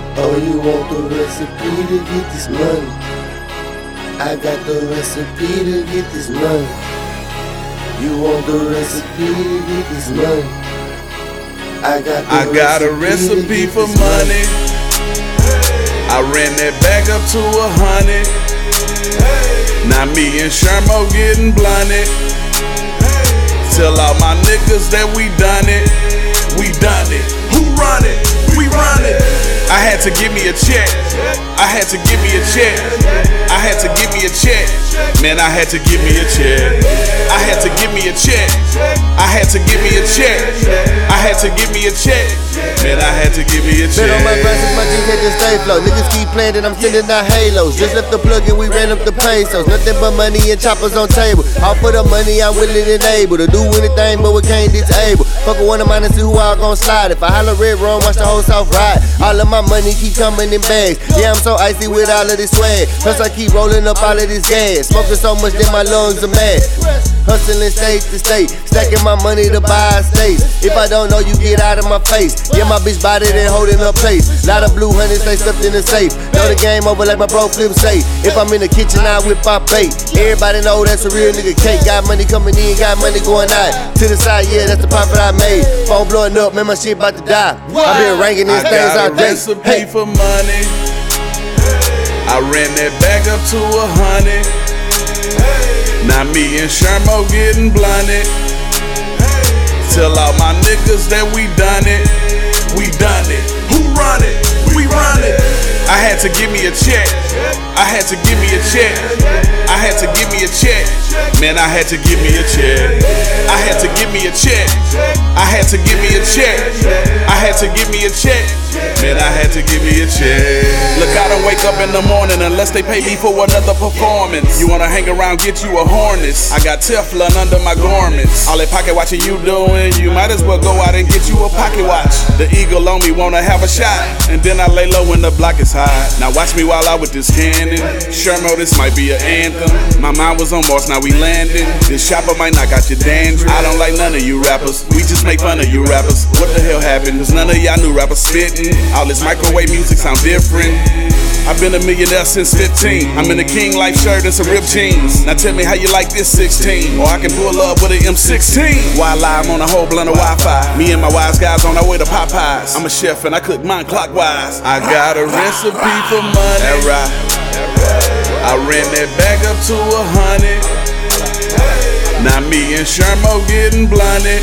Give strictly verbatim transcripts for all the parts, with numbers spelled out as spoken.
Oh, you want the recipe to get this money? I got the recipe to get this money. You want the recipe to get this money? I got the I got a recipe for money. I ran that bag up to a hundred. Now me and Shermo getting blunted. Tell all my niggas that we done it. We done it. Who run it? We run it. I had to give me a check. I had to give me a check. I had to give me a check. Man, I had to give me a check. I had to give me a check. I had to give me a check. I had to give me a check. Man, I had to give me a check. Bet on my glasses, my jeans had to stay flow. Niggas keep playing and I'm sending out halos. Just left the plug and we ran up the pesos. Nothing but money and choppers on table. All for the money, I'm willing and able to do anything, but we can't disable. Fuck with one of mine and see who I gon' slide. If I holler red wrong, watch the whole South ride. All of my money keep coming in bags. Yeah, I'm so icy with all of this swag. Plus I keep rolling up all of this gas. Smoking so much that my lungs are mad. Hustling state to state, stacking my money to buy a state. If I don't know, you get out of my face. Yeah, my bitch body then holding her place. Lot of blue hundreds they stuffed in the safe. Know the game over like my bro Flip say. If I'm in the kitchen, I whip my bait. Everybody know that's a real nigga cake. Got money coming in, got money going out. To the side, yeah, that's the profit I made. Phone blowing up, man, my shit about to die. I been ranking these things all day. I got a recipe for money. I ran that bag up to a hundred. Now me and Shermo getting blunted. Tell all my niggas that we done it. We done it. Who run it? We run it. I had to give me a check. I had to give me a check. I had to give me a check. Man, I had to give me a check. I had to give me a check. I had to give me a check. I had to give me a check. Man, I had to give me a check. Look, I don't wake up in the morning unless they pay me for another performance. You wanna hang around, get you a Hornets. I got Teflon under my garments. All that pocket watching you doing, you might as well go out and get you a pocket watch. The eagle on me wanna have a shot, and then I lay low when the block is high. Now watch me while I with this cannon. Shermo, this might be an anthem. My mind was on Mars, now we landing. This chopper might knock out your dandruff. I don't like none of you rappers. We just make fun of you rappers. What the hell happened? Cause none of y'all new rappers spitting. All this microwave music sound different. I've been a millionaire since fifteen. I'm in a King Life shirt and some ripped jeans. Now tell me how you like this sixteen. Or I can pull up with an M sixteen. While I'm on a whole blunt of Wi-Fi. Me and my wise guys on our way to Popeyes. I'm a chef and I cook mine clockwise. I got a recipe for money. That right. I ran that bag up to a hundred. Now me and Shermo getting blunted.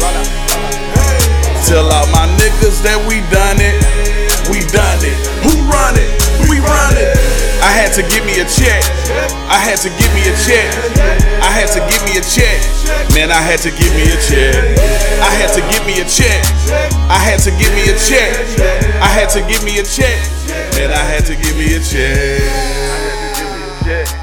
Tell all my niggas that we done it. We done it. Who run it? We run it. I had to give me a check. I had to give me a check. I had to give me a check. Man, I had to give me a check. I had to give me a check. I had to give me a check. I had to give me a check. Man, I had to give me a check.